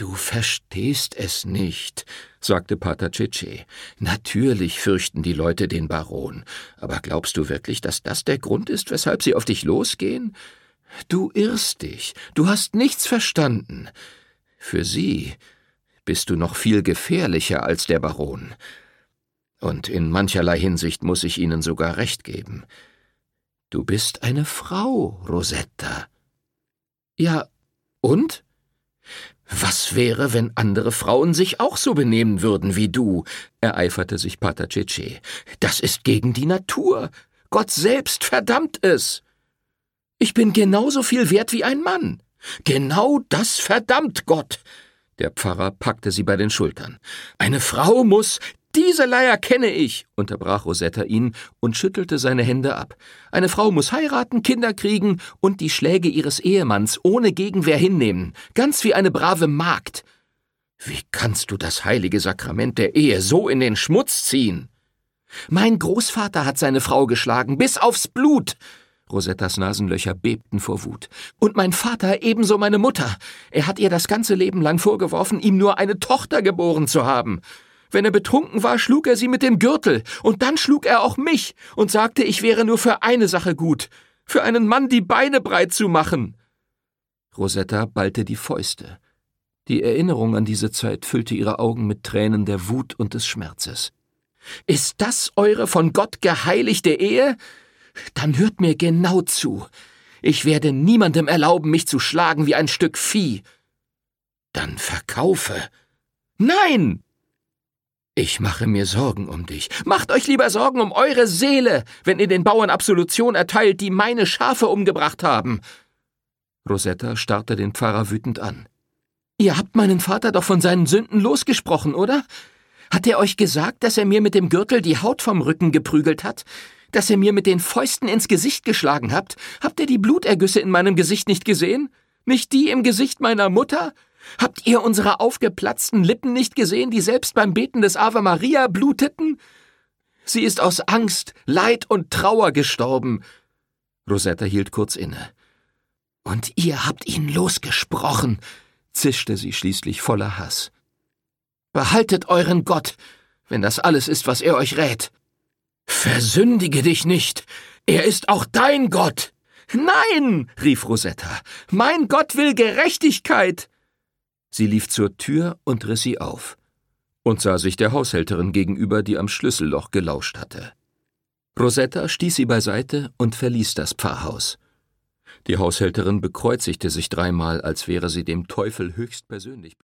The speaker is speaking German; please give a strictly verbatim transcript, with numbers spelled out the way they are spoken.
»Du verstehst es nicht«, sagte Pater Tschitsché. »Natürlich fürchten die Leute den Baron, aber glaubst du wirklich, dass das der Grund ist, weshalb sie auf dich losgehen? Du irrst dich, du hast nichts verstanden. Für sie bist du noch viel gefährlicher als der Baron. Und in mancherlei Hinsicht muss ich ihnen sogar recht geben. Du bist eine Frau, Rosetta.« »Ja, und? Was wäre, wenn andere Frauen sich auch so benehmen würden wie du?« ereiferte sich Pater Tschitsché. »Das ist gegen die Natur. Gott selbst verdammt es. Ich bin genauso viel wert wie ein Mann. Genau das verdammt Gott.« Der Pfarrer packte sie bei den Schultern. »Eine Frau muss...« »Diese Leier kenne ich«, unterbrach Rosetta ihn und schüttelte seine Hände ab. »Eine Frau muss heiraten, Kinder kriegen und die Schläge ihres Ehemanns ohne Gegenwehr hinnehmen, ganz wie eine brave Magd. Wie kannst du das heilige Sakrament der Ehe so in den Schmutz ziehen?« »Mein Großvater hat seine Frau geschlagen, bis aufs Blut!« Rosettas Nasenlöcher bebten vor Wut. »Und mein Vater ebenso meine Mutter. Er hat ihr das ganze Leben lang vorgeworfen, ihm nur eine Tochter geboren zu haben. Wenn er betrunken war, schlug er sie mit dem Gürtel, und dann schlug er auch mich und sagte, ich wäre nur für eine Sache gut, für einen Mann die Beine breit zu machen.« Rosetta ballte die Fäuste. Die Erinnerung an diese Zeit füllte ihre Augen mit Tränen der Wut und des Schmerzes. »Ist das eure von Gott geheiligte Ehe? Dann hört mir genau zu. Ich werde niemandem erlauben, mich zu schlagen wie ein Stück Vieh.« »Dann verkaufe.« »Nein!« »Ich mache mir Sorgen um dich. Macht euch lieber Sorgen um eure Seele, wenn ihr den Bauern Absolution erteilt, die meine Schafe umgebracht haben.« Rosetta starrte den Pfarrer wütend an. »Ihr habt meinen Vater doch von seinen Sünden losgesprochen, oder? Hat er euch gesagt, dass er mir mit dem Gürtel die Haut vom Rücken geprügelt hat? Dass ihr mir mit den Fäusten ins Gesicht geschlagen habt? Habt ihr die Blutergüsse in meinem Gesicht nicht gesehen? Nicht die im Gesicht meiner Mutter? Habt ihr unsere aufgeplatzten Lippen nicht gesehen, die selbst beim Beten des Ave Maria bluteten? Sie ist aus Angst, Leid und Trauer gestorben.« Rosetta hielt kurz inne. »Und ihr habt ihn losgesprochen«, zischte sie schließlich voller Hass. »Behaltet euren Gott, wenn das alles ist, was er euch rät. Versündige dich nicht, er ist auch dein Gott.« »Nein«, rief Rosetta, »mein Gott will Gerechtigkeit.« Sie lief zur Tür und riss sie auf und sah sich der Haushälterin gegenüber, die am Schlüsselloch gelauscht hatte. Rosetta stieß sie beiseite und verließ das Pfarrhaus. Die Haushälterin bekreuzigte sich dreimal, als wäre sie dem Teufel höchstpersönlich